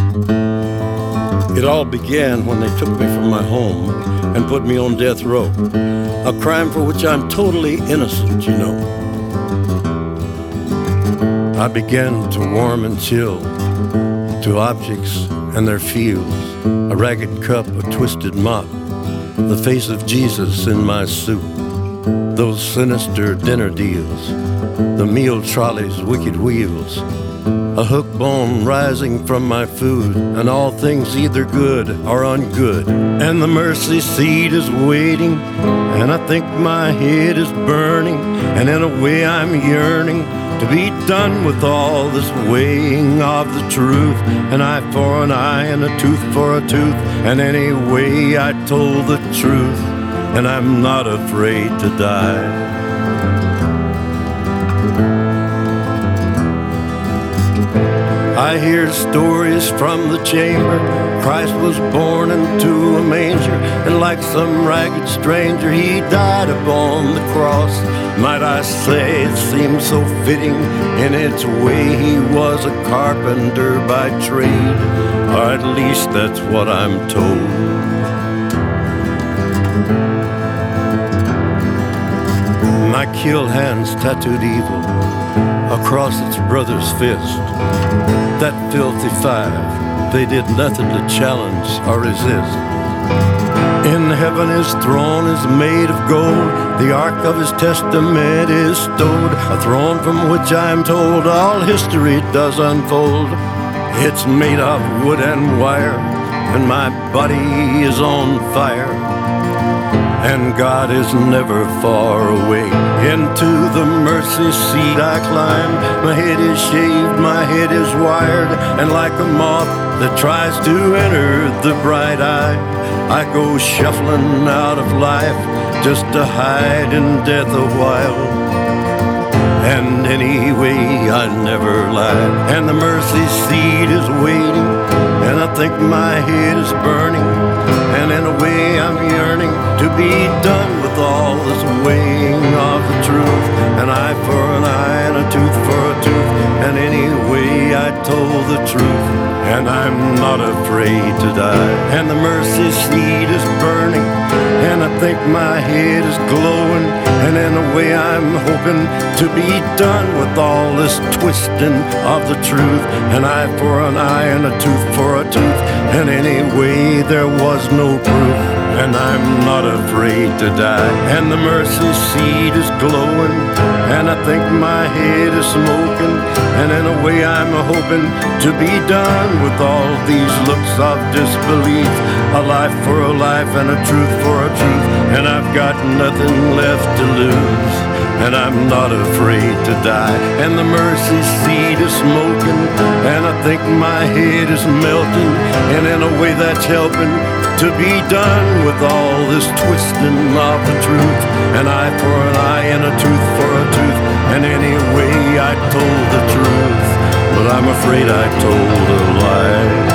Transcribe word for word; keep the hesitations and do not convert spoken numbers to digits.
It all began when they took me from my home and put me on death row, a crime for which I'm totally innocent, you know. I began to warm and chill to objects and their feels, a ragged cup, a twisted mop, the face of Jesus in my soup, those sinister dinner deals, the meal trolley's wicked wheels, a hook bone rising from my food, and all things either good or ungood. And the mercy seat is waiting, and I think my head is burning, and in a way I'm yearning to be done with all this weighing of the truth. An eye for an eye and a tooth for a tooth, and anyway I told the truth, and I'm not afraid to die. I hear stories from the chamber. Christ was born into a manger, and like some ragged stranger he died upon the cross. Might I say it seems so fitting in its way. He was a carpenter by trade, or at least that's what I'm told. My kill hands tattooed evil across its brother's fist. That filthy five, they did nothing to challenge or resist. In heaven his throne is made of gold, the ark of his testament is stowed, a throne from which I am told all history does unfold. It's made of wood and wire, and my body is on fire, and God is never far away. Into the mercy seat I climb, my head is shaved, my head is wired, and like a moth that tries to enter the bright eye, I go shuffling out of life just to hide in death a while. And anyway I never lied, and the mercy seat is waiting, and I think my head is burning, and in a way I'm yearning to be done with all this weighing of the truth. An eye for an eye and a tooth for a tooth, and anyway I told the truth, and I'm not afraid to die. And the mercy seat is burning, and I think my head is glowing, and in a way I'm hoping to be done with all this twisting of the truth. An eye for an eye and a tooth for a tooth, and anyway there was no proof, and I'm not afraid to die. And the mercy seat is glowing, and I think my head is smoking, and in a way I'm hoping to be done with all these looks of disbelief. A life for a life and a truth for a truth, and I've got nothing left to lose, and I'm not afraid to die. And the mercy seat is smoking, and I think my head is melting, and in a way that's helping to be done with all this twisting of the truth. An eye for an eye and a tooth for a tooth, and anyway I told the truth, but I'm afraid I told a lie.